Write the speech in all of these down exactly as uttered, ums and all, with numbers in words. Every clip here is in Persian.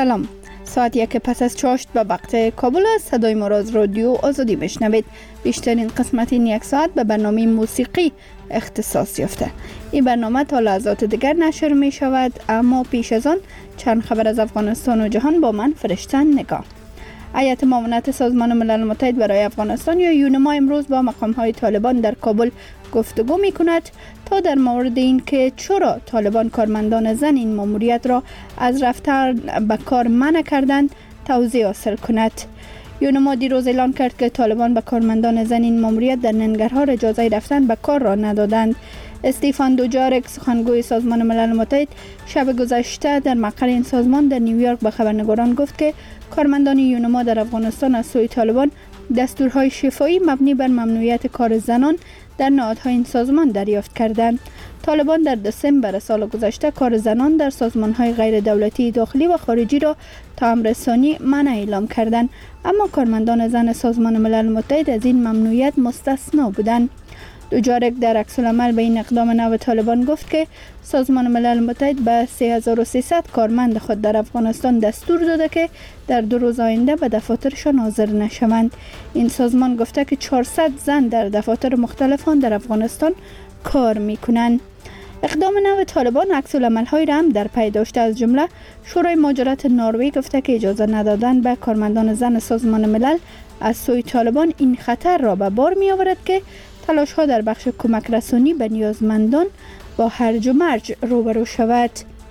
سلام. ساعت یک پس از چاشت به وقت کابل است. صدای ما را از رادیو آزادی میشنوید. بیشترین قسمت این یک ساعت به برنامه موسیقی اختصاص یافته. این برنامه تا لحظات دیگر نشر می شود، اما پیش از آن چند خبر از افغانستان و جهان با من فرشتن نگاه. هیئت معاونت سازمان ملل متحد برای افغانستان یا یونما امروز با مقام‌های طالبان در کابل گفتگو می‌کند تا در مورد اینکه چرا طالبان کارمندان زن این ماموریت را از رفتن به کار منع کردند توضیح حاصل کند. یونما دیروز اعلام کرد که طالبان به کارمندان زن این ماموریت در ننگرهار اجازه رفتن به کار را ندادند. استیفان دوجارک سخنگوی سازمان ملل متحد شب گذشته در مقر این سازمان در نیویورک به خبرنگاران گفت که کارمندان یونما در افغانستان از سوی طالبان دستورهای شفاهی مبنی بر ممنوعیت کار زنان در نهادهای این سازمان دریافت کردند. طالبان در دسامبر سال گذشته کار زنان در سازمانهای غیر دولتی داخلی و خارجی را تا امر ثانی منع اعلام کردند، اما کارمندان زن سازمان ملل متحد از این ممنوعیت مستثنا بودند. دوجارک در عکس العمل به این اقدام نو طالبان گفت که سازمان ملل متحد به سه هزار و سیصد کارمند خود در افغانستان دستور داده که در دو روز آینده به دفاترشان حاضر نشوند. این سازمان گفته که چهارصد زن در دفاتر مختلفان در افغانستان کار میکنند. اقدام نو طالبان عکس العمل‌های را هم در پی داشته. از جمله شورای مهاجرت نروژ گفته که اجازه ندادن به کارمندان زن سازمان ملل از سوی طالبان این خطر را به بار می آورد که تلاش ها در بخش کمک رسانی به نیازمندان با هرج و مرج روبرو شود.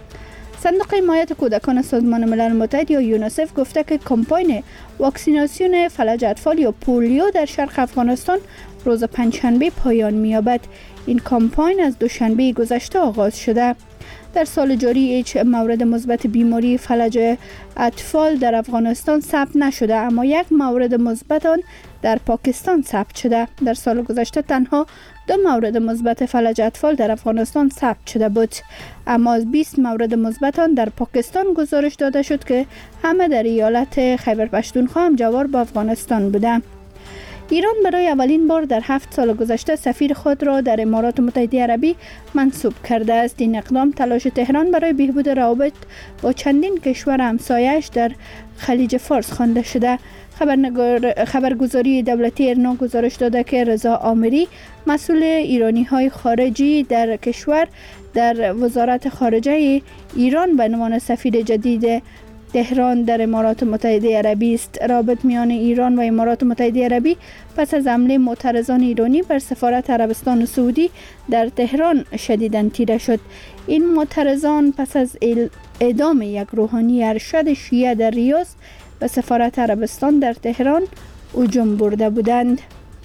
صندوق حمایت کودکان سازمان ملل متحد یا یونیسف گفته که کمپاین واکسیناسیون فلج اطفال یا پولیو در شرق افغانستان روز پنجشنبه پایان می‌یابد. این کمپاین از دوشنبه گذشته آغاز شده. در سال جاری هیچ مورد مثبت بیماری فلج اطفال در افغانستان ثبت نشده، اما یک مورد مثبت آن در پاکستان ثبت شده. در سال گذشته تنها دو مورد مثبت فلج اطفال در افغانستان ثبت شده بود، اما از بیست مورد مثبت آن در پاکستان گزارش داده شد که همه در ایالت خیبر پختونخوا هم جوار با افغانستان بوده. ایران برای اولین بار در هفت سال گذشته سفیر خود را در امارات متحده عربی منصوب کرده است. این اقدام تلاش تهران برای بهبود روابط با چندین کشور همسایه‌اش در خلیج فارس خوانده شده. خبرنگار خبرگزاری دولتی ایرنا گزارش داده که رضا عامری مسئول ایرانی‌های خارجی در کشور در وزارت خارجه ایران به عنوان سفیر جدید تهران در امارات متحده عربی است. رابط میان ایران و امارات متحده عربی پس از حمله معترضان ایرانی بر سفارت عربستان و سعودی در تهران شدیداً تیره شد. این معترضان پس از اعدام یک روحانی ارشد شیعه در ریاض به سفارت عربستان در تهران هجوم برده بودند.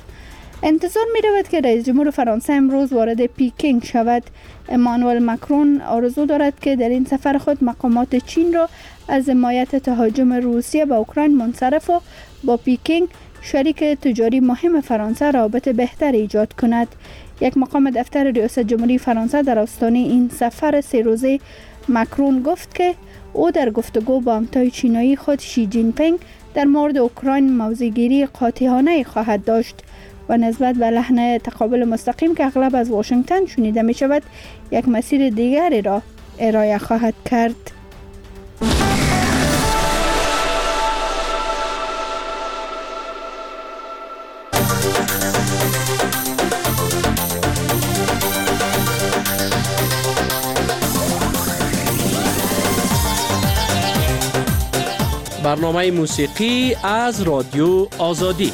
انتظار می رود که رئیس جمهور فرانسه امروز وارد پیکینگ شود. امانوئل مکرون آرزو دارد که در این سفر خود مقامات چین را از حمایت تهاجم روسیه به اوکراین منصرف و با پیکینگ شریک تجاری مهم فرانسه رابطه بهتر ایجاد کند. یک مقام دفتر ریاست جمهوری فرانسه در آستانه این سفر سه روزه مکرون گفت که او در گفتگو با همتای چینایی خود شی جین پینگ در مورد اوکراین موضع‌گیری قاطعانه خواهد داشت و نسبت به لحن تقابل مستقیم که اغلب از واشنگتن شنیده می شود یک مسیر دیگری را ارائه خواهد کرد. برنامه موسیقی از رادیو آزادی.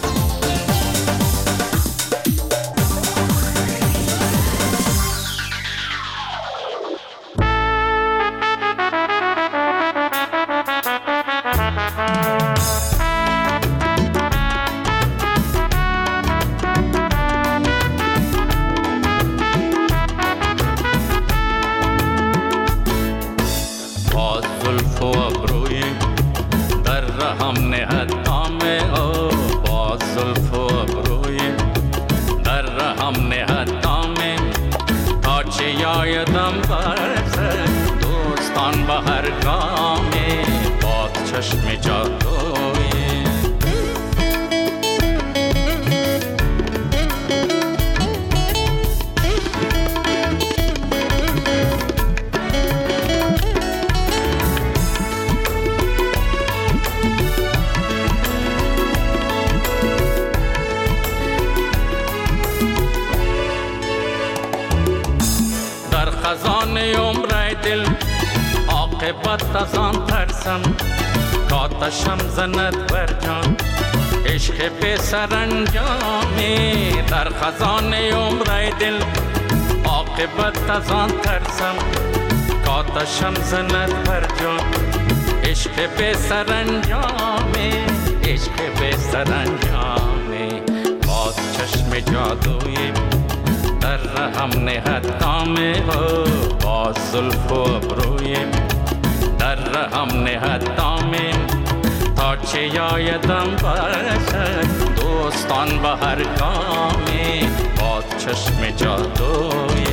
دل عاقبت از آن ترسم کاتشم زند بر جان عشق به سرانجامی در خزانه عمر دل عاقبت از آن ترسم کاتشم زند بر جان عشق به سرانجامی عشق به سرانجامی باز چشم جادوی در رحم نهد دامه باز زلف و ابروی در رحم نهد دامه تا چه یایدم باشد دوستان به هر گامی باز چشم جادوی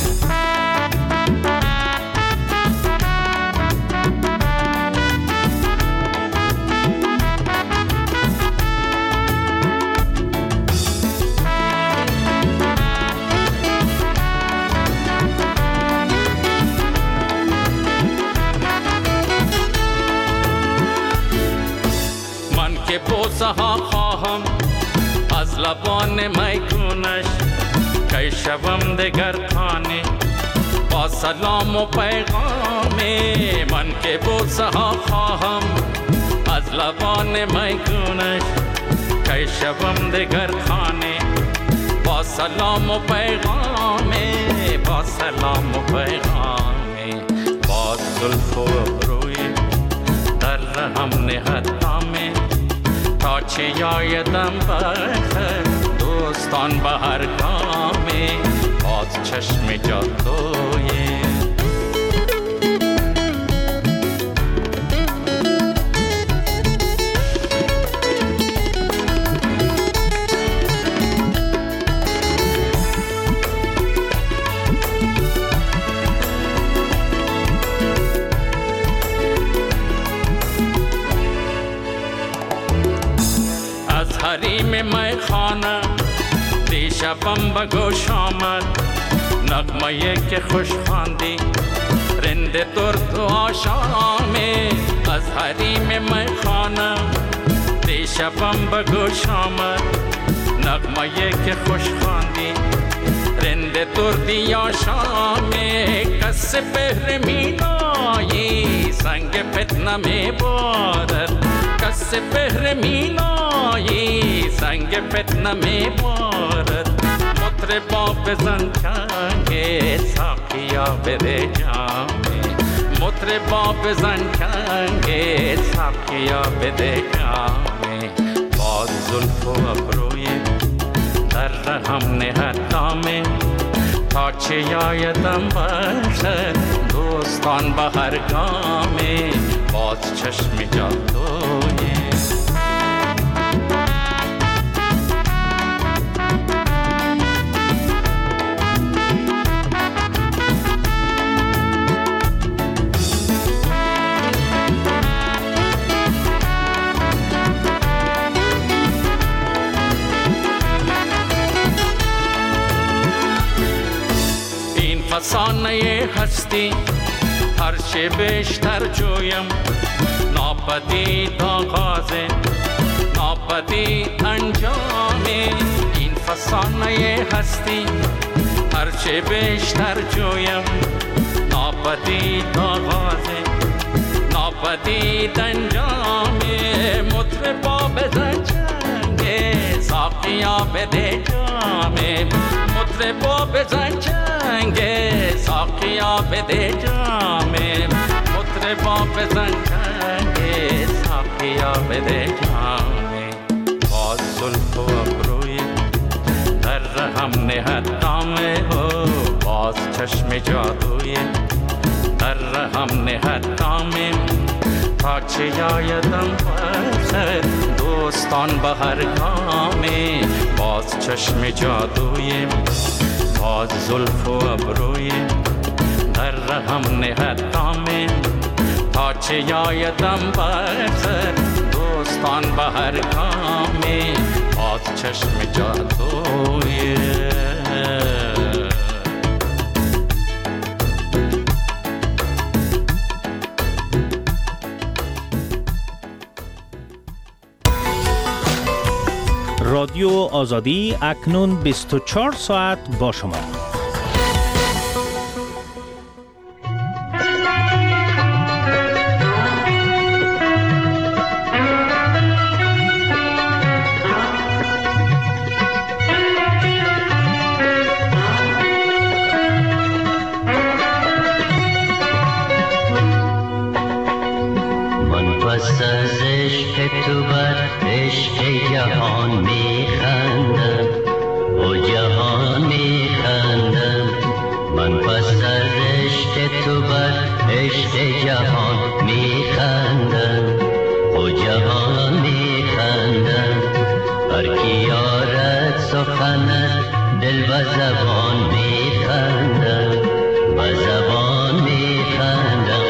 که بوسه ها خواهم از لبان میگونش که شوم دگر خانه با سلام و پیغامی من که بوسه ها خواهم از لبان میگونش که شوم دگر خانه با سلام و پیغامی با سلام و پیغامی با زلف و ابروی در رحم نهد دامه تا چه یایدم بخیر دوستان به هر گامی باز چشم جادوی حریم می خانه دیشبم به گوش آمد نغمه که خوش خواندی رند درد و آشامی از حریم می خانه دیشبم به گوش آمد نغمه که خوش خواندی رند دردی آشامی کس بهر مینایی سنگ فتنه می بارد کس بهر مینایی سنگ فتنه می بارد مطربا بزن چنگ ساقیا بده جامی مطربا بزن چنگ ساقیا بده جامی باز زلف و ابروی در رحم نهد دامه تا چه یایدم باشد دوستان به هر گامی باز چشم جادوی این فسانه هستی هر چه بیشتر جویم ناپدید آغاز ناپدید انجام این فسانه هستی هر چه بیشتر جویم ناپدید آغاز ناپدید انجام مطربا بزن چنگ ساقیا بده جام مطربا بزن چنگ ساقیا بده جام مطربا بزن چنگ ساقیا بده جام باز زلف و ابروی در رحم نهد دامه باز چشم جادوی در رحم نهد دامه تا چه یایدم باشد دوستان به هر گامی باز چشم جادوی باز زلف و ابروی در رحم نهد دامه تا چه یایدم باشد دوستان به هر گامی باز چشم جادوی رادیو آزادی اکنون بیست و چهار ساعت با شما. عشق جهان میخندم، او جهان میخندم. هر کی یارد سخنت دل و زبان میخندم، و زبان میخندم.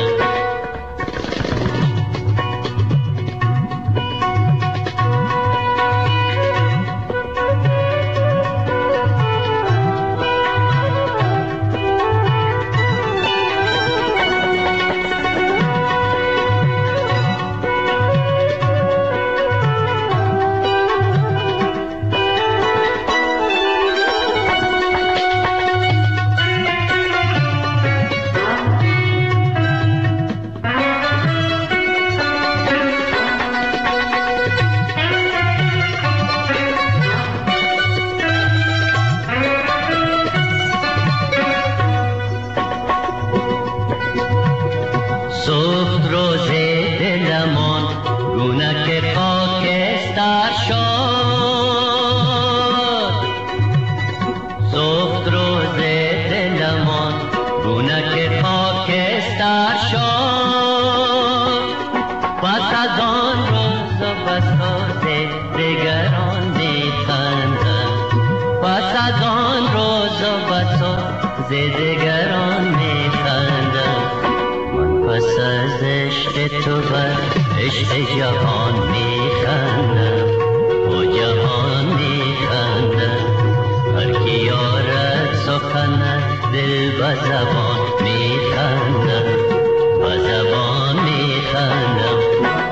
دگران میخندم، من پس از عشق تو بر عشق جهان میخندم، او جهان میخندم. هر کی یارد سخنت دل و زبان میخندم، و زبان میخندم.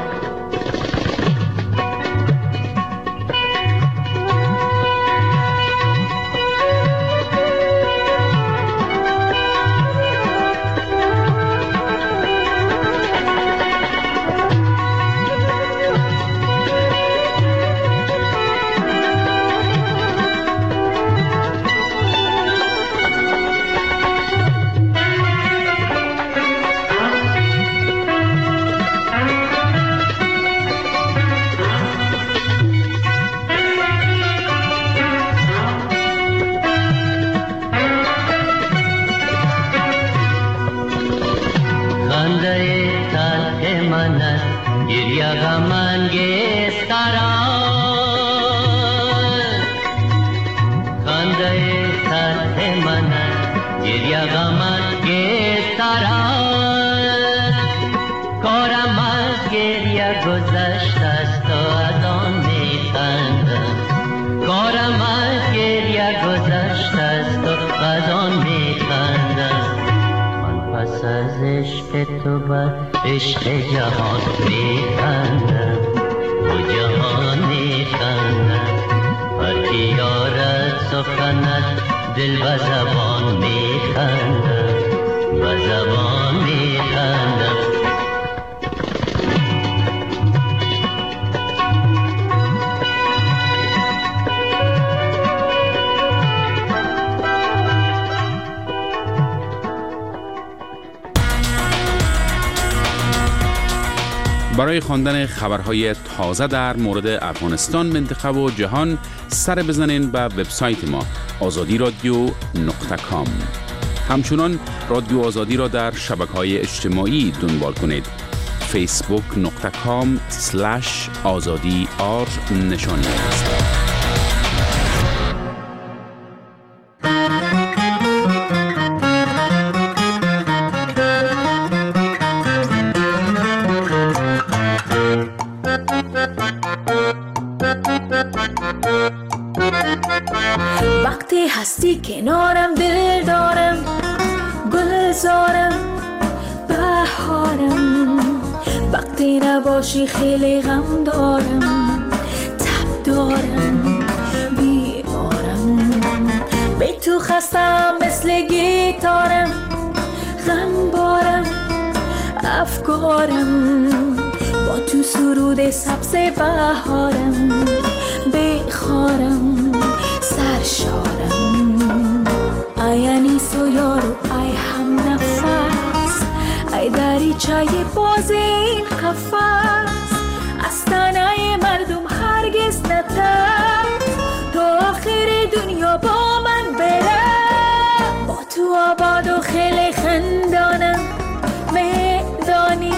تو بر عشق جهان میخندم، و جهان میخندم. هر کی یارد سخنت دل و زبان میخندم، و زبان میخندم. برای خواندن خبرهای تازه در مورد افغانستان، منطقه و جهان سر بزنین به وبسایت ما آزادی رادیو نقطه کام. همچنان رادیو آزادی را در شبکه‌های اجتماعی دنبال کنید. فیسبوک نقطه کام سلش آزادی آر نشانی است. وقتی هستی کنارم دل دارم، گلزارم بهارم. وقتی نباشی خیلی غم دارم، تب دارم بیارم. بی تو خستم مثل گیتارم، غم بارم افکارم. با تو سرود سبز بهارم، بخارم سرشارم. ای انیس و یارو ای هم نفس، ای دریچه باز این قفس. از تنه مردم هرگز نترس، تا آخر دنیا با من بره. با تو آباد و خیلی خندانم، میدانی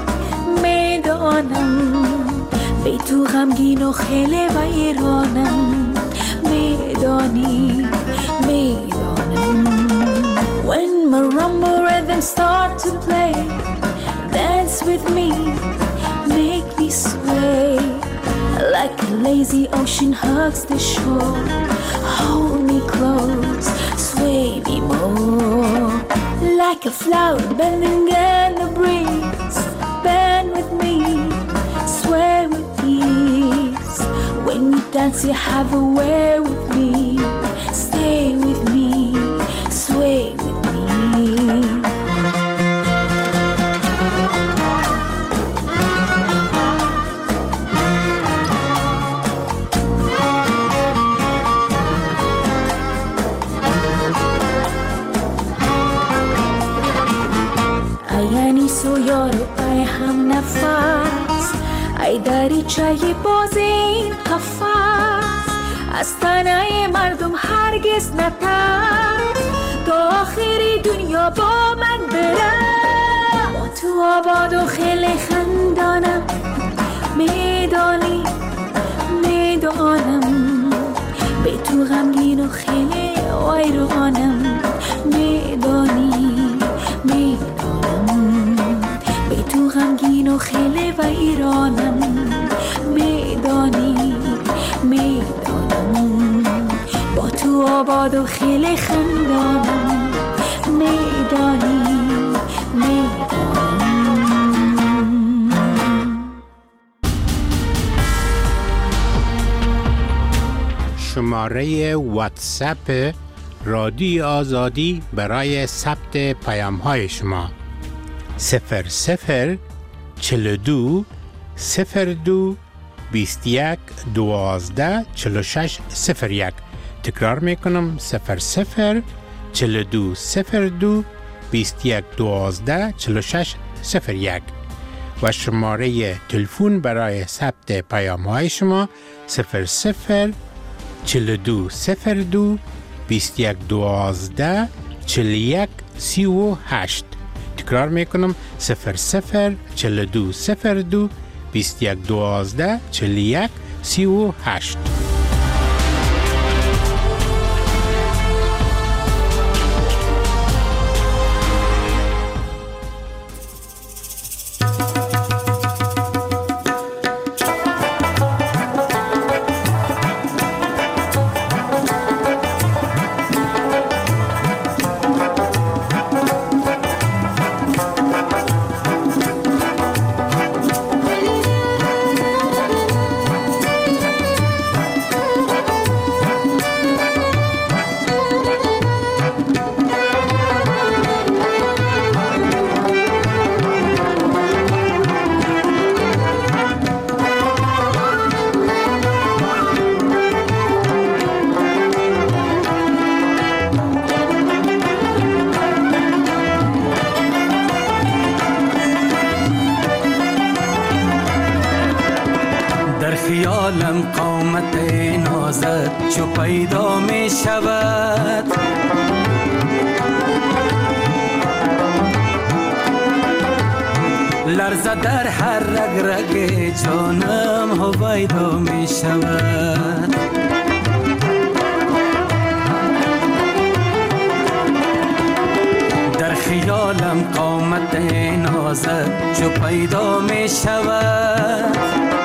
میدانم به تو غمگین و خیلی ویرانم میدانی میدانم When marimba rhythms start to play dance with me make me sway like a lazy ocean hugs the shore hold me close sway me more like a flower bending in the breeze bend with me sway with ease when you dance you have a way with me stay with me sway with me سو یارو ای هم نفس ای دریچه باز این قفس از تنه مردم هرگز نترس تا آخری دنیا با من برم با تو آباد و خیلی خندانم میدانی میدانم به تو غمگین و خیلی ویرانم میدانی میدانم به تو غمگین و خیلی ویرانم میدانی میدانم با تو آباد و خیلی خندانم میدانی میدانم شماره واتساپ رادیو آزادی برای ثبت پیام های شما صفر صفر چل دو صفر دو بیست یک دوازده چل شش صفر یک تکرار میکنم صفر صفر چل دو صفر دو بیست یک دوازده چل شش صفر یک و شماره تلفن برای ثبت پیام های شما صفر صفر چل دو صفر دو بیست یک دوازده چل یک سی و هشت تکرار میکنم صفر صفر چل دو صفر دو بیست یک دوازده چل یک سی و هشت. خیالم قامت نازت چو پیدا می شود لرزه در هر رگ رگ جانم هویدا می شود در خیالم قامت نازت چو پیدا می شود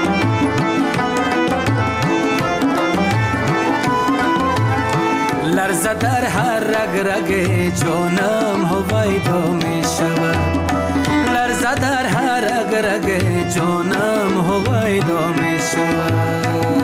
لرزه در هر رگ رگ جانم هویدا می شود لرزه در هر رگ رگ جانم هویدا می شود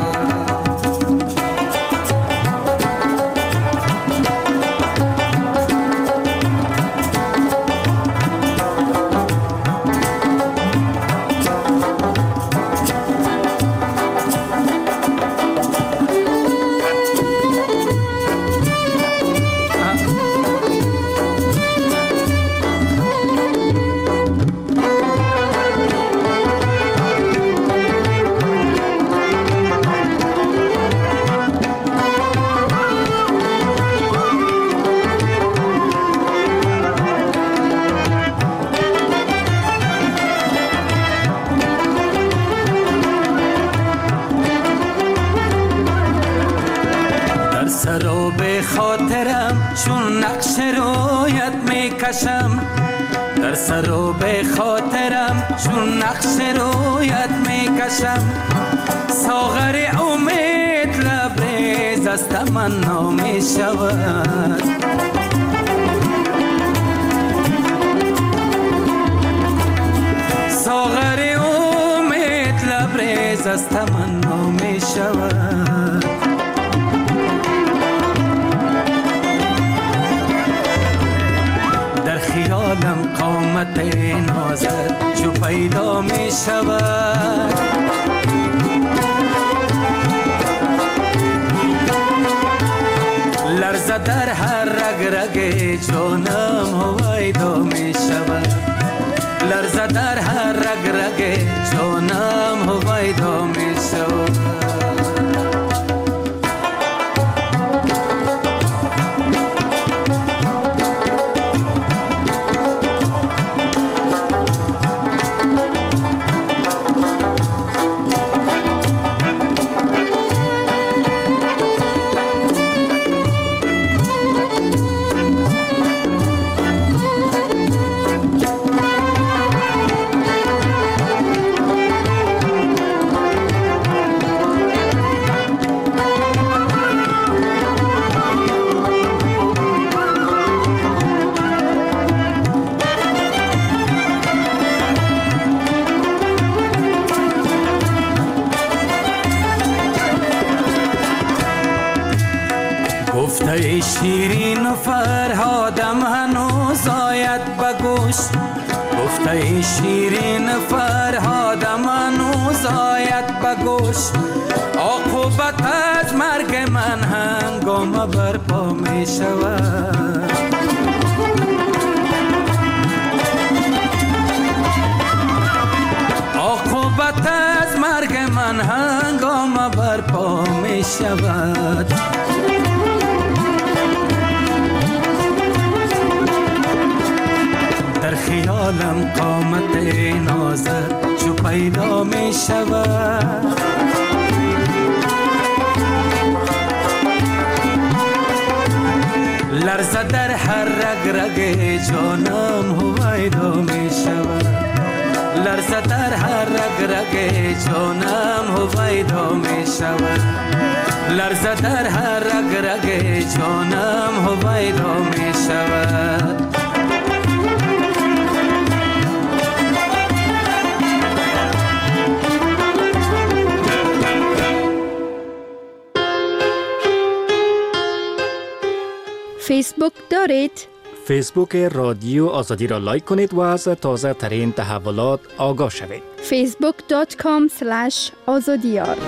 چون نقش رویت میکشم در سر و به خاطرم چون نقش رویت میکشم ساغر امید لبریز از تمنا میشود ساغر امید لبریز از تمنا میشود در خیالم قامت نازت جو پیدا می شود لرزه در هر رگ رگ جانم هویدا می شود لرزه در هر رگ رگ جانم هویدا می شود گفته شیرین و فرهادم هنوز آید بگوش گفته شیرین فرهادم هنوز آید بگوش عاقبت از مرگ من هنگام برپا می شود عاقبت از مرگ من هنگام برپا می شود در خیالم قامت نازت جو پیدا می شود لرزه در هر رگ رگ جانم هویدا می شود لرزه در هر رگ رگ جانم هویدا می شود لرزه در هر رگ رگ جانم هویدا می شود فیسبوک دارید؟ فیسبوک رادیو آزادی را لایک کنید و از تازه ترین تحولات آگاه شوید. فیسبوک دات کام اسلش آزادیار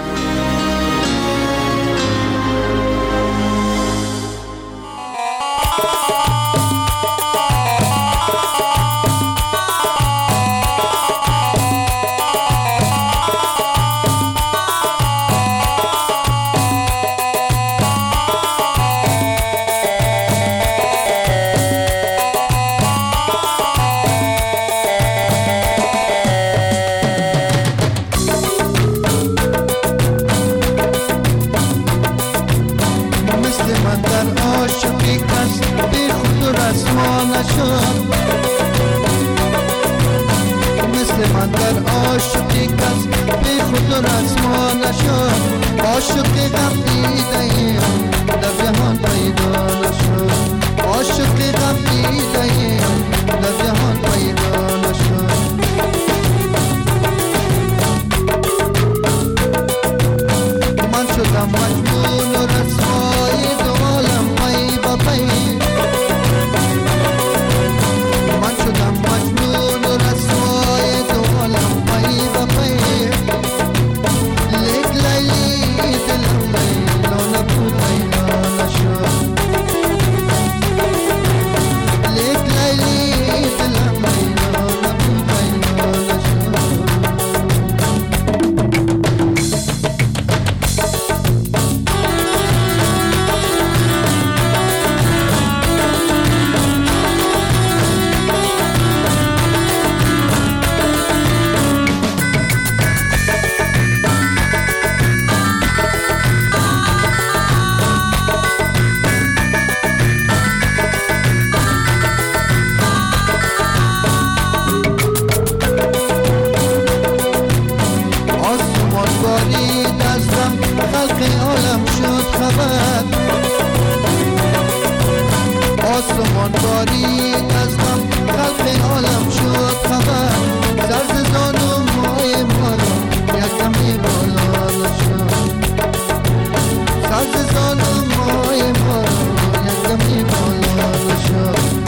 جان باریک از غم خلق عالم شد خبر سرز زانو مای ما را یکمی بالا شد سرز زانو مای ما را یکمی بالا شد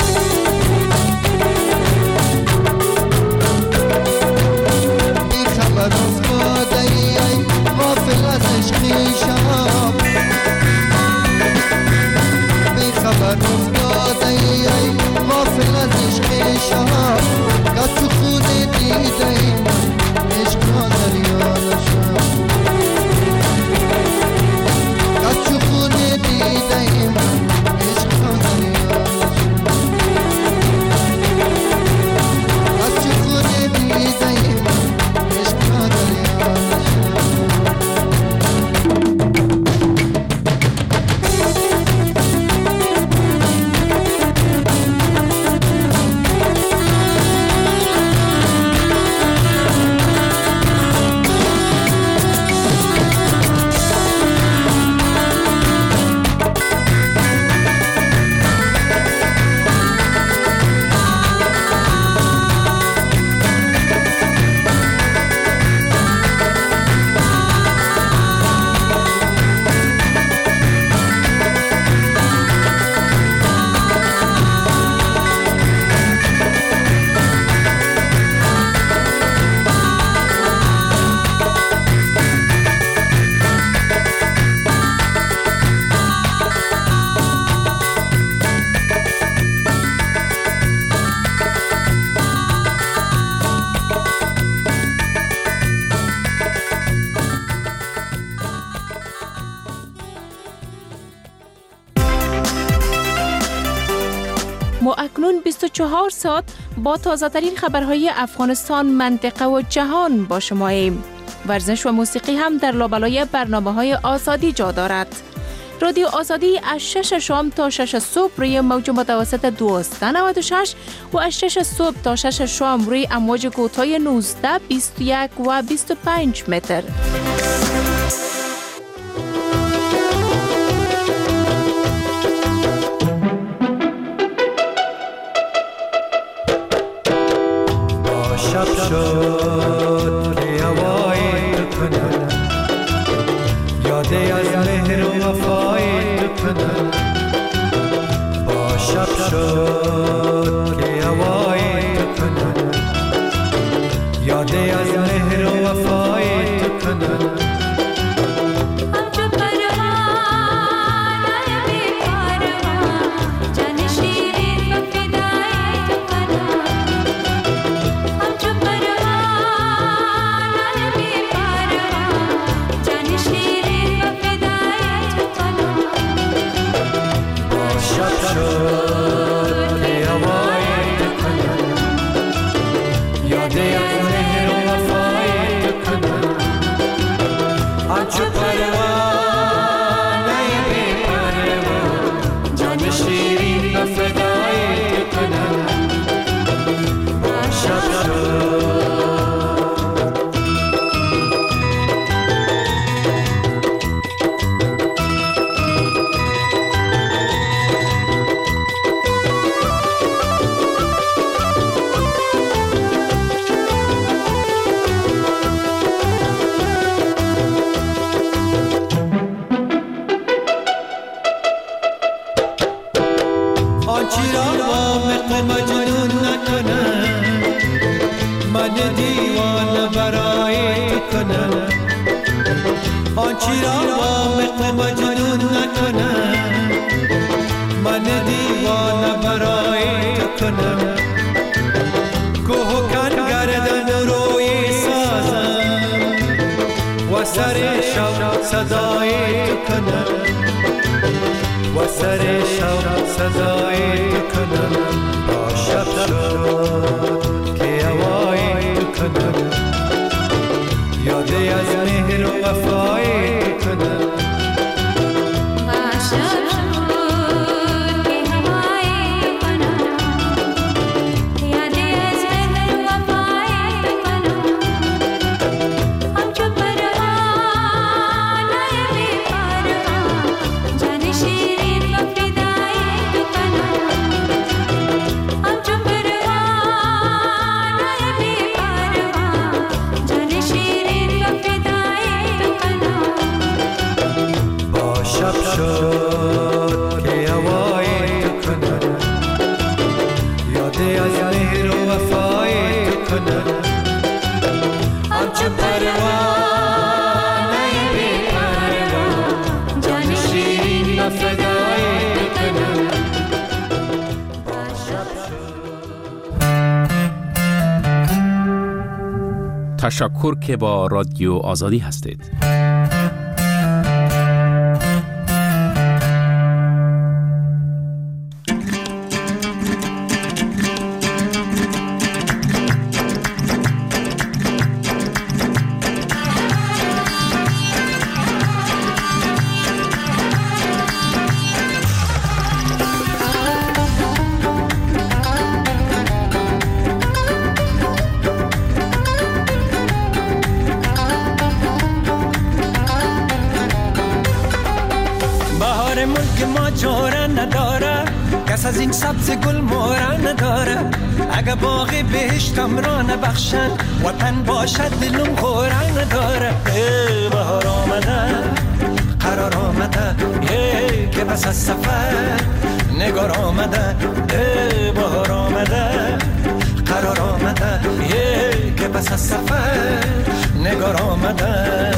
بی خبر افتاده ای غافل از عشقی شب بی خبر افتاده ای غافل از عشقی شب گد تو خود دیده ای من عشق را دریا نشد گد تو خود دیده ای من عشق را دریا نشد گد تو خود دیده ای من عشق را دریا نشد ما اکنون بیست و چهار ساعت با تازه ترین خبرهای افغانستان، منطقه و جهان با شماییم. ورزش و موسیقی هم در لابلای برنامه های آزادی جا دارد. رادیو آزادی از شش شام تا شش صبح روی موج متوسط دویست و نود و شش و از شش صبح تا شش شام روی امواج کوتاه نوزده، بیست و یک و بیست و پنج متر. شب شد که هوای تو کنن یاده از مهر و وفای تو کنن با شب شد که هوای تو کنن یاده از مهر و وفای تو کنن سر شب صدای تو کنم و سر شب صدای تو کنم با شب شد که هوای تو کنم یادی از مهر و وفای تو کنم Jani shirin wa fidai tu kana تشکر که با رادیو آزادی هستید. کس از این سبز گل مورا نداره، اگه باغی بهشتم را نبخشن وطن باشد دلم خورا نداره. ای بهار آمده قرار آمده، ای که بس از سفر نگار آمده. ای بهار آمده قرار آمده، ای که بس از سفر نگار آمده.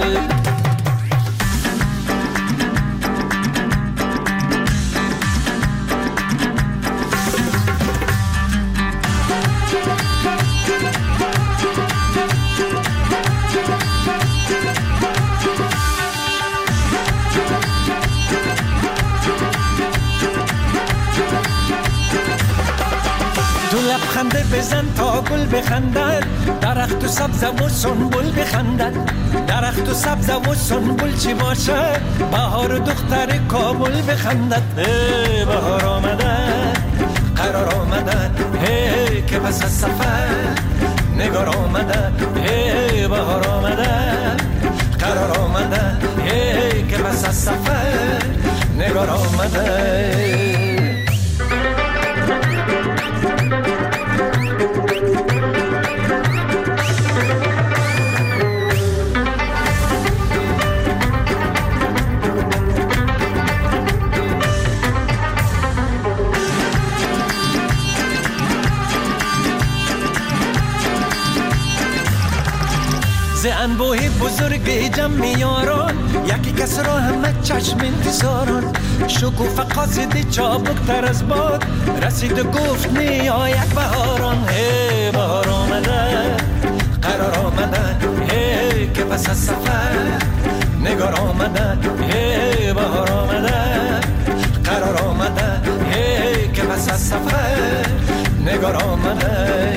خنده بزن تا گل بخندد، درخت و سبز و سنبل بخندد. درخت و سبز و سنبل چی باشه، بهار و دختر کابل بخندد. ای بهار آمده قرار آمده، ای که پس از سفر نگار آمده. ای بهار آمده قرار آمده، ای که پس از سفر نگار آمده. انبوه بزرگ جمع یاران، یکی کس را همه چشم انتظاران. شکوفه قاصد چابک تر از باد، رسید و گفت نیاید بهاران. ای بهار آمده قرار آمده، ای که پس از سفر نگار آمده. ای بهار آمده قرار آمده، ای که پس از سفر نگار آمده.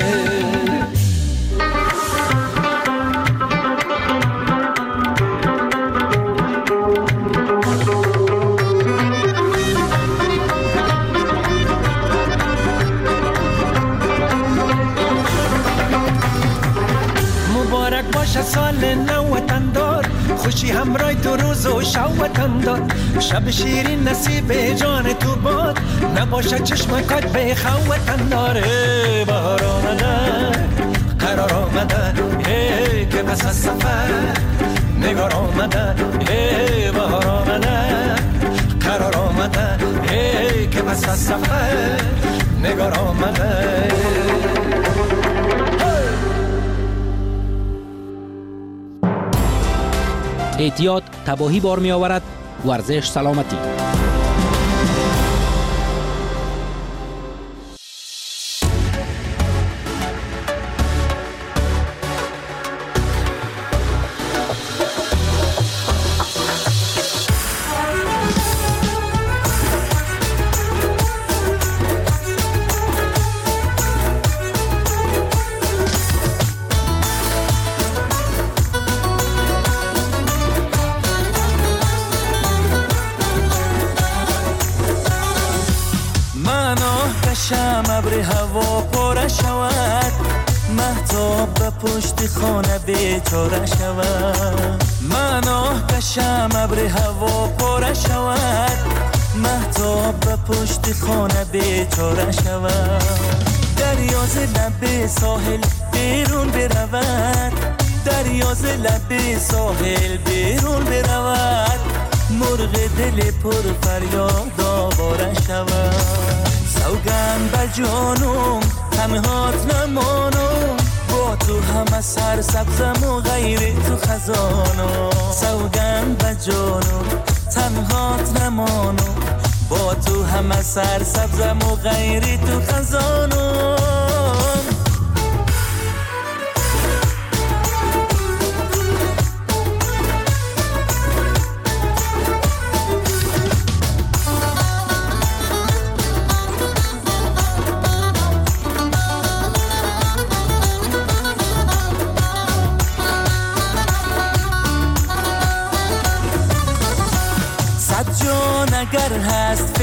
سال نو وطن دار، خوشی همراه تو روز و شب وطن دار. شب شیرین نصیب جان تو باد، نباشه چشم کات به خو وطن دار. ای بهار آمده قرار آمده، ای که پس از سفر نگار آمده. ای بهار آمده قرار آمده، ای که پس از سفر نگار آمده. احتیاط تباهی بار می آورد، ورزش سلامتی. ابر هوا پاره شود، مهتاب به پشت خانه بیچاره شود. من آه کشم ابر هوا پاره شود، مهتاب به پشت خانه بیچاره شود. دریاز لب ساحل بیرون برود، دریاز لب ساحل بیرون برود. مرغ دل پر فریاد آواره شود. سوگند بر جانم تنهات نمانم، با تو همه سر سبزم و غیر تو خزانم. سوگند بر جانم تنهات نمانم، با تو همه سر سبزم و غیر تو خزانم.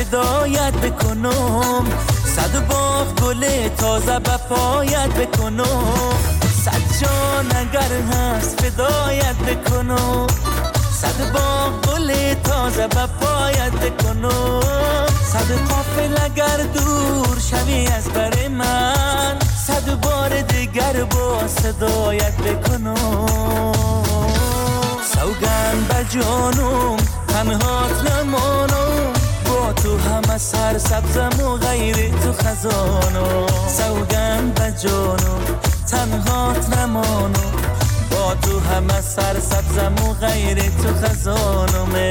فدایت بکنم، صد باغ گل تازه به پایت بکنم، صد جان اگر هست فدایت بکنم، صد باغ گل تازه به پایت بکنم، صد قافل اگر دور شوی از بر من، صد بار دیگر با صدایت بکنم. سوگند به جانم تنهات نمانم، با تو همه سر سبزم و غیر تو خزانم. سوگند به جانم تنهات نمانم، با تو همه سر سبزم و غیر تو خزانم.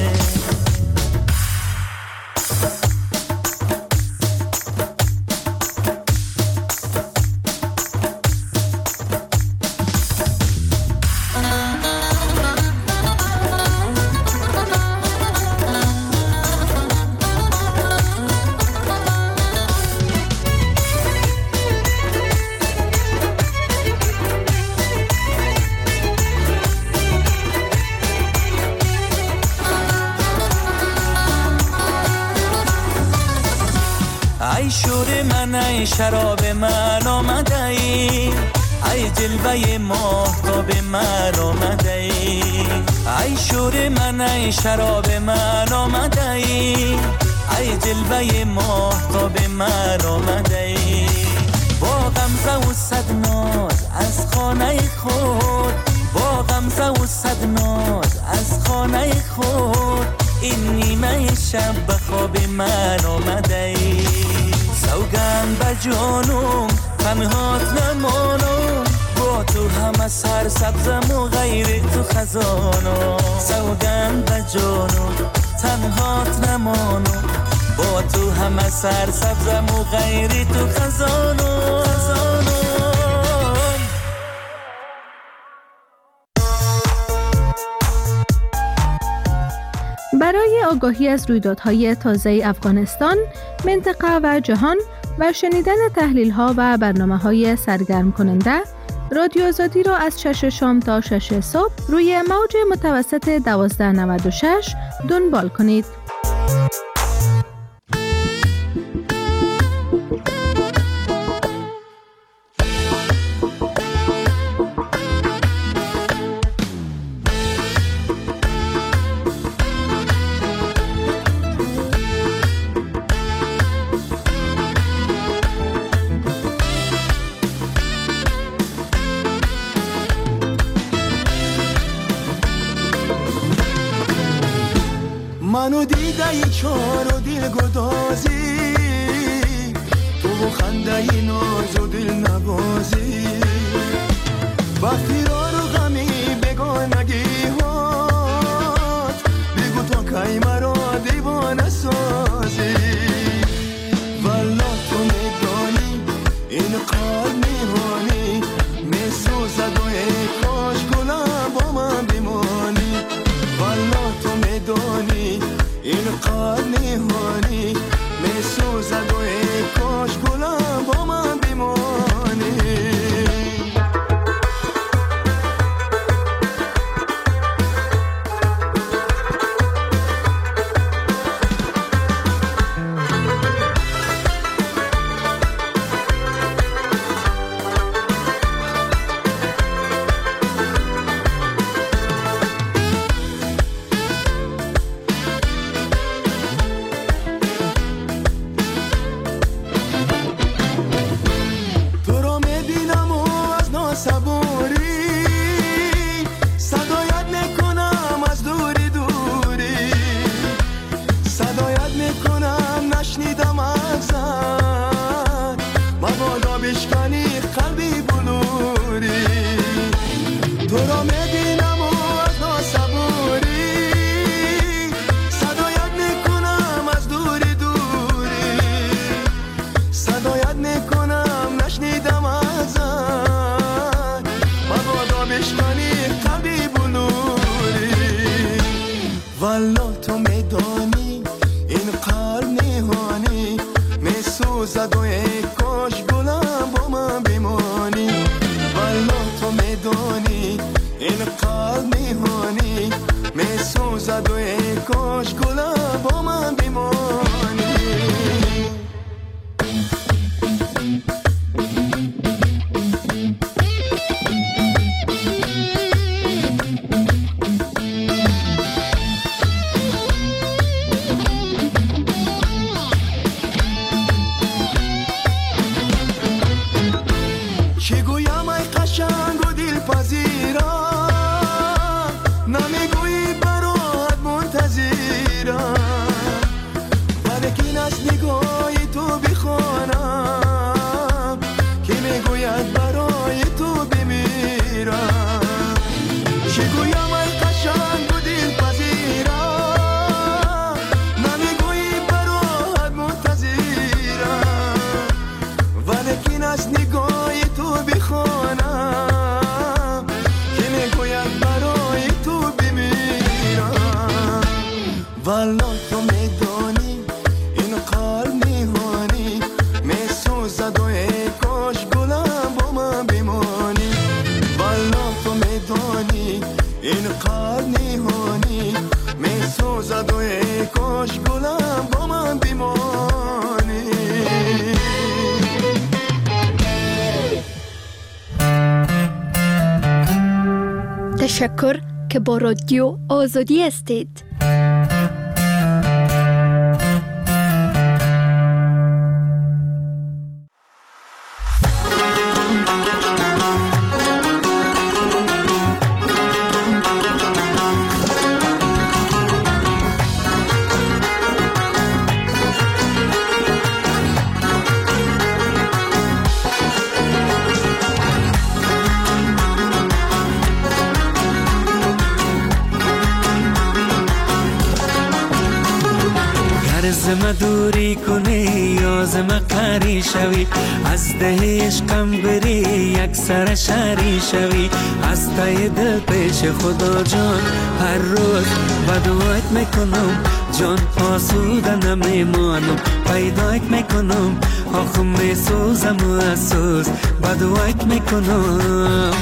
ای شور من ای شراب من آمده ای، ای جلوه ماهتاب من آمده ای، ای شور من ای شراب من آمده ای، ای جلوه ماهتاب من آمده ای. با غمزه و صد ناز از خانه خود، با غمزه و صد ناز از خانه خود، این نیمه شب به خواب من آمده ای. سوگند به جانم تنهات نمانم، با تو همه سر سبزم و غیر تو خزانم. سوگند به جانم تنهات نمانم، با تو همه سر سبزم و غیر تو خزانم. برای آگاهی از رویدادهای تازه افغانستان، منطقه و جهان و شنیدن تحلیل‌ها و برنامه‌های سرگرم کننده، رادیو آزادی را از شش شام تا شش صبح روی موج متوسط دوازده نود و شش دنبال کنید. منو دیده ای چار و دل گدازی، تو خنده ای ناز و دل نبازی، با فرار و غمی بگانگی هات، بگو تو که مرا دیوانه سازی. والا تو میدانی این قلب میهانی، میسوزد و ای کاش گلم با من بمانی. والا تو میدانی این قلب نهانی، میسوزد و ای کاش گلم با من بمانی. والا تو میدانی این قلب نهانی، میسوزد و ای کاش گلم با من بمانی. والا تو میدانی این قلب نهانی، میسوزد و ای کاش گلم با من بمانی. تشکر که با رادیو آزادی هستید. زم دوری کنی یا زم قری شوی، از ده عشقم بری یک سر شری شوی، از تای دل پیش خدا جان هر روز بدوایت میکنم، جان آسوده نمیمانم، پیدایت میکنم، آخم میسوزم و اسوز بدوایت میکنم.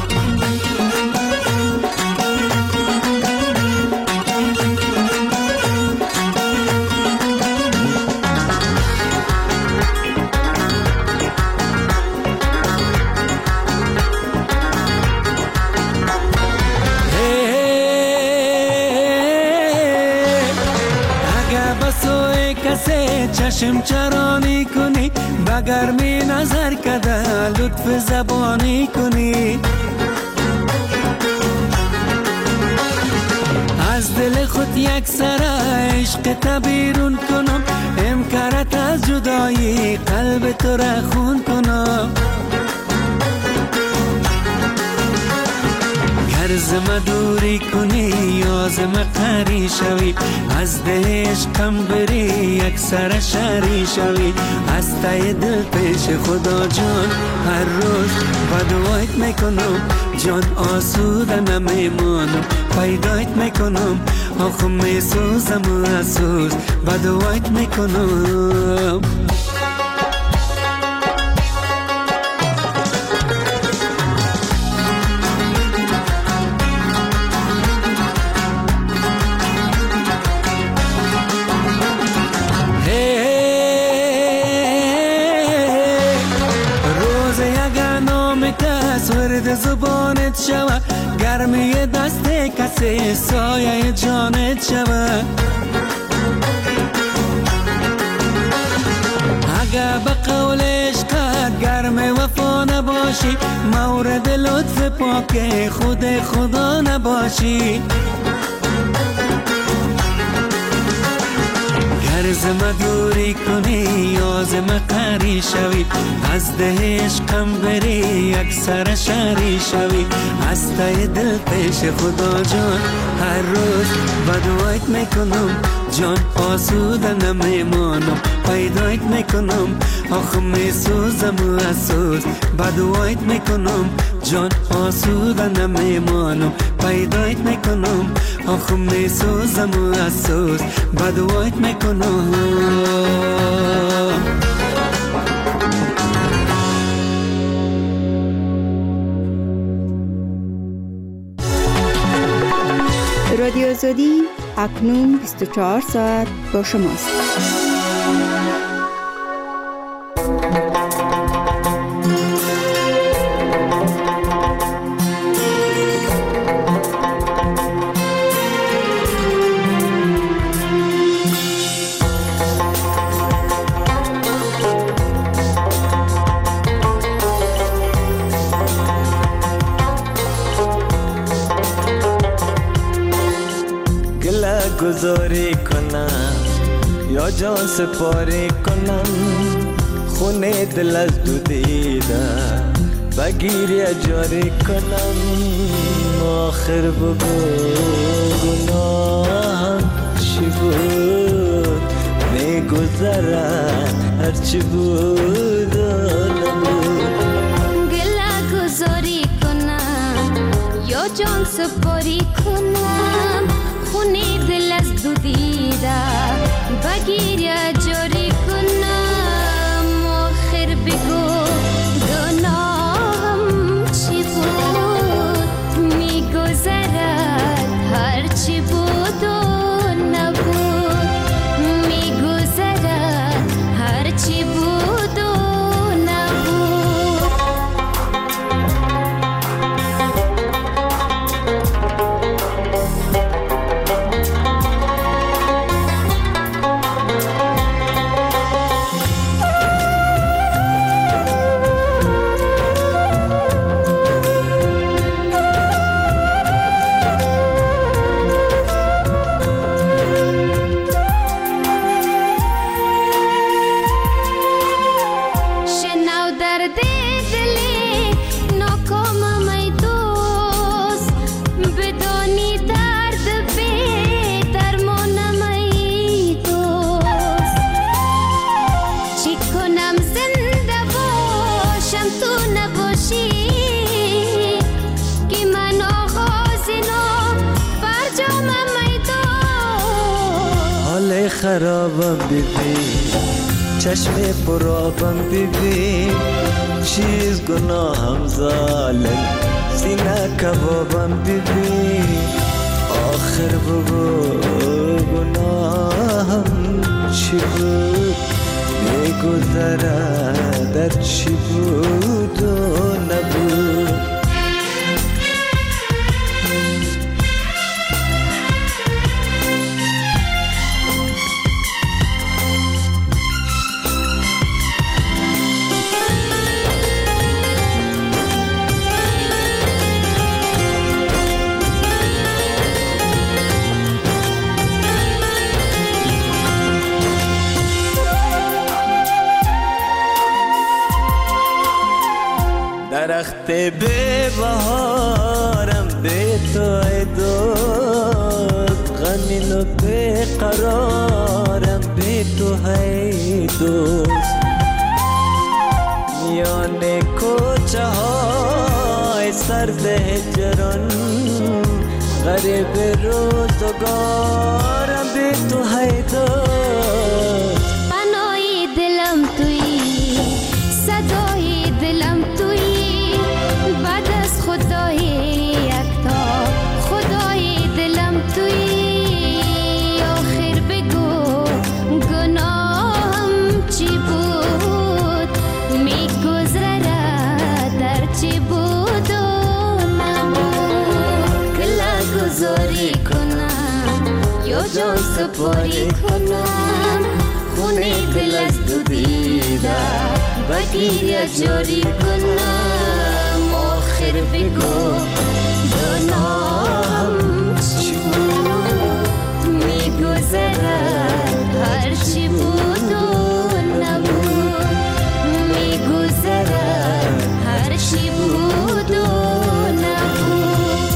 چشم چرانی کنی، بگرمی نظر کده لطف زبانی کنی، از دل خود یک سر عشق تبیرون کنم، امکارت از جدایی قلب تو را خون کنم. گر زم دوری کنی یا زم قری شوی، از ده عشقم بری یک سر شری شوی، از تای دل پیش خدا جان هر روز بدوایت میکنم، جان آسوده نمیمانم، پیدایت میکنم، آخم میسوزم و اسوز بدوایت میکنم. زبانت شوه، گرمی دست کسی سایه جانت شوه، اگه به قول عشقت گرم وفا نباشی، مورد لطف پاک خود خدا نباشی. گر زم دوری کنی یا زم قری شوی، از ده عشقم بری یک سر شری شوی، از تای دل پیش خدا جان هر روز بدوایت میکنم، جان آسوده نمیمانم، پیدایت میکنم، آخم میسوزم و اسوز بدوایت میکنم، جان آسوده نمیمانم، پیدایت میکنم، آخم میسوزم و اسوز بدوایت میکنم. رادیو آزادی اکنون بیست و چهار ساعت با شماست. گذاری کنم یا جان سپاری کنم، خونه دل از دو دیده بگیری اجاری کنم، آخر بگو گناه چی بود، میگذرد هرچی بود و نبود. گله گذاری کنم یا جان سپاری کنم، خونه دل از دو دیده بگیر یا جاری کنم، آخر بگو گناهم چی بود، میگذرد هر چی بود و نبود، میگذرد هر چی بود و نبود. خرابم ببین، چشم پرابم ببین، چیز گناهم ظالم، سینه کبابم ببین، آخر بگو گناهم چی بود، میگذره در چی بود و نبود. درخت به بهارم به تو ای دوست، غمین و به قرارم به تو ای دوست، میان کوچه های سرد هجران غریب روزگارم به تو ای دوست. پناهی دلم تویی، صدای دلم تویی، بعد از خدای یکتا خدای دلم تویی، آخر بگو گناهم چی بود، میگذره در چی بود و نبود. کلا گذاری کنم یا جان سپاری کنم، خونه دل از دو دیده بگیر جاری کنم، آخر بگو گناهم چی بود، میگذره هر چی بود و نبود، میگذره هر چی بود و نبود.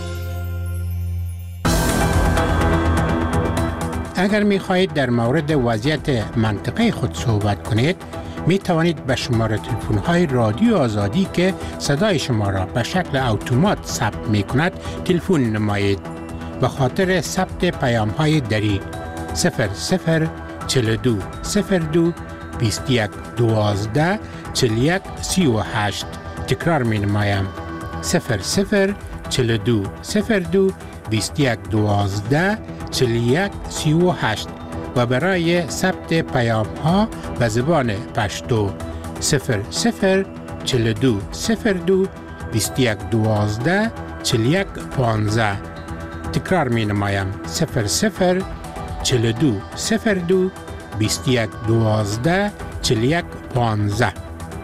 اگر می خواهید در مورد وضعیت منطقه خود صحبت کنید، می توانید به شماره تلفن های رادیو آزادی که صدای شما را به شکل اتومات ثبت می کند تلفن نمایید. به خاطر ثبت پیام های دری صفر صفر چهل و دو صفر دو بیست و یک دوازده چهل و یک سی و هشت. تکرار می نمایم صفر صفر چهل و دو صفر دو بیست و یک دوازده چهل و یک سی و هشت و برای ثبت پیام ها به زبان پشتو صفر صفر چهل و دو صفر دو بیست و یک دوازده چهل و یک پانزده. تکرار می نمایم صفر صفر چهل و دو صفر دو بیست و یک دوازده چهل و یک پانزده.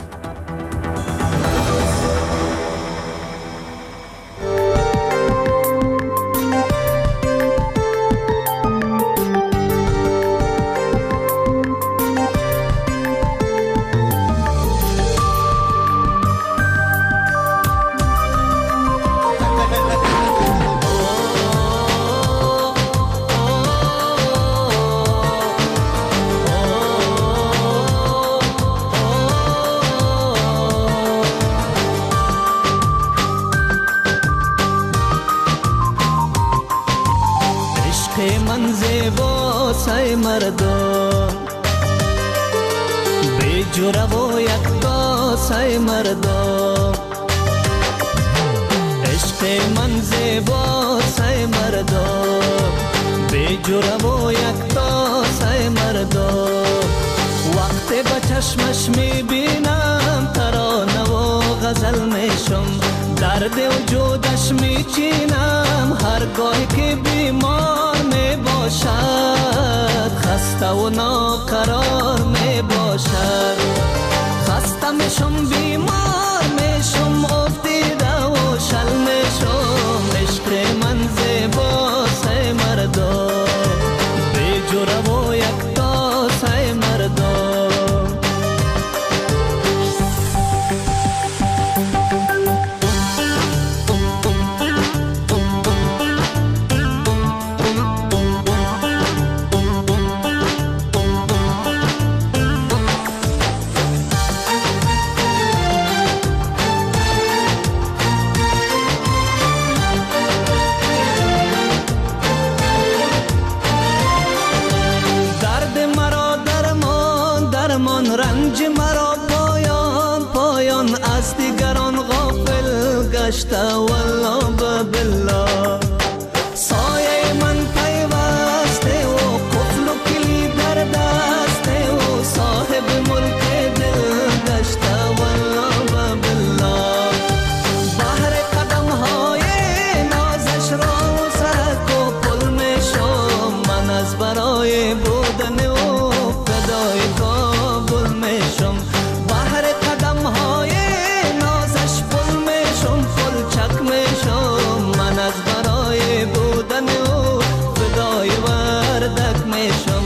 من زیبا سای مردم بی جوره و یکتا سای مردم، عشق من زیبا سای مردم بی جوره و یکتا سای مردم، وقتی به چشمش میبینم ترانه و غزل میشم، درد وجودش میچینم هرگاهی که بیمار می باشد، خسته و ناقرار می باشد، خسته میشم بیمار میشم افتیده و شل میشم، عشق من زیبا سای مردم بی جوره و یکتا سای مردم. مرا پایان پایان از دیگران غافل گشته والله به بالله سایه من پیوسته و قفل و کلید در دسته و صاحب ملک دل گشته والله به بالله بحر قدم های نازش را سرک و پل می شم من از برای بودن او فدای کابل می شم بحر قدم های نازش پل می شم پل چک می شم من از برای بودن او فدای وردک می شم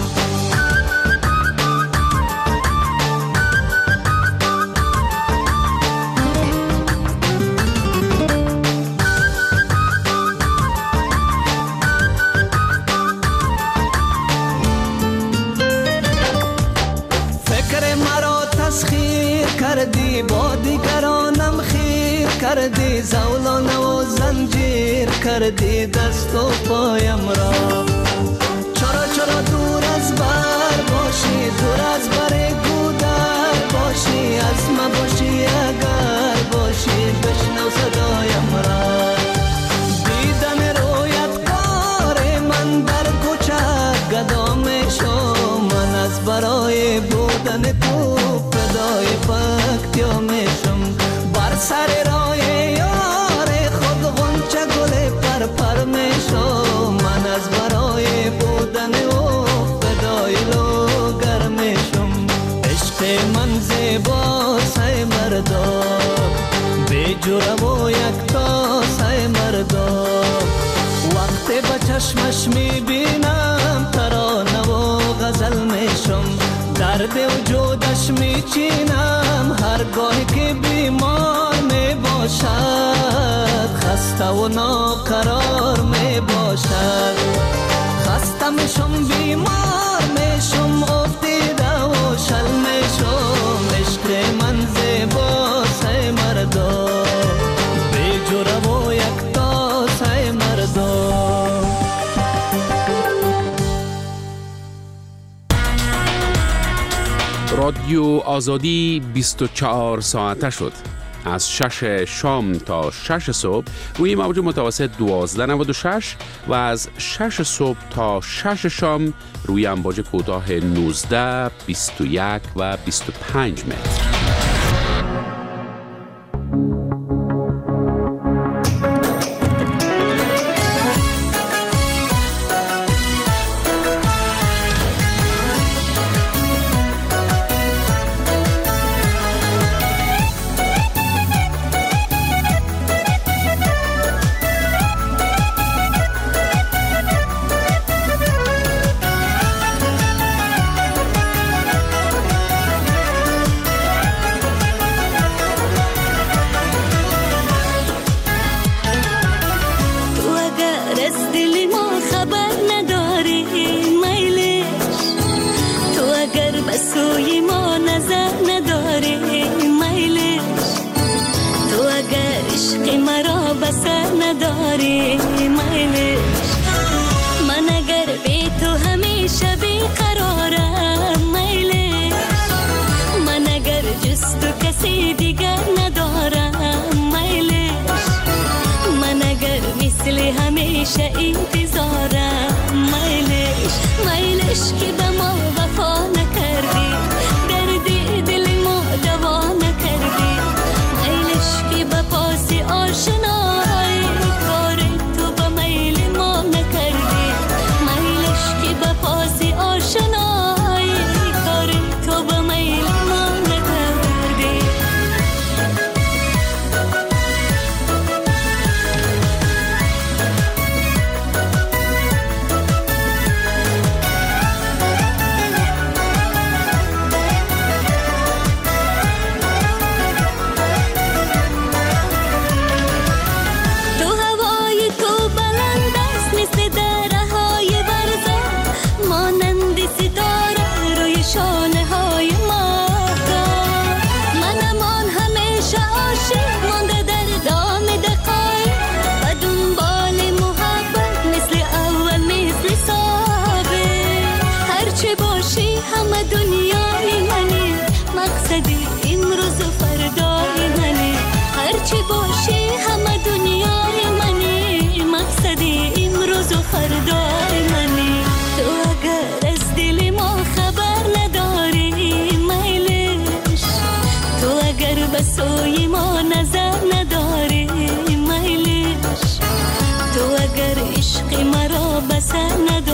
فکر مرا تسخیر کردی با دیگرانم خیر کردی زولانه و زنجیر کردی دست و پایم را چرا چرا دور از بر باشی دور از بر گودر باشی از ما باشی اگر باشی بشنو صدایم را دیدن رویت کار من در کوچه گدا می شم من از برای بودن تو فدای پکتیا می شم بر سر راه یار خود غنچه گل پر پر می شم من از برای بودن او فدای لوگر می شم عشق من زیبا سای مردا بی جرم و یکتا سای مردا وقتی با چشمش می بینم ترانه و غزل می شم درد وجودش می چینم هرگاهی که بیمار می باشد خسته و ناقرار می باشد خسته می شم بیمار می شم افتیده و شل می شم عشق من زیبا سای مردا بی جرم و یکتا سای مردا رادیو آزادی بیست و چهار ساعته شد از شش شام تا شش صبح روی موج متوسط دوازده نود و شش و از شش صبح تا شش شام روی امواج کوتاه نوزده، بیست و یک و بیست و پنج متر. مقصد امروز و فردای منی، هرچی باشه همه دنیای منی، مقصد امروز و فردای منی. تو اگر از دل ما خبر نداری میلش، تو اگر به سوی ما نظر نداری میلش، تو اگر عشق مرا بسر نداری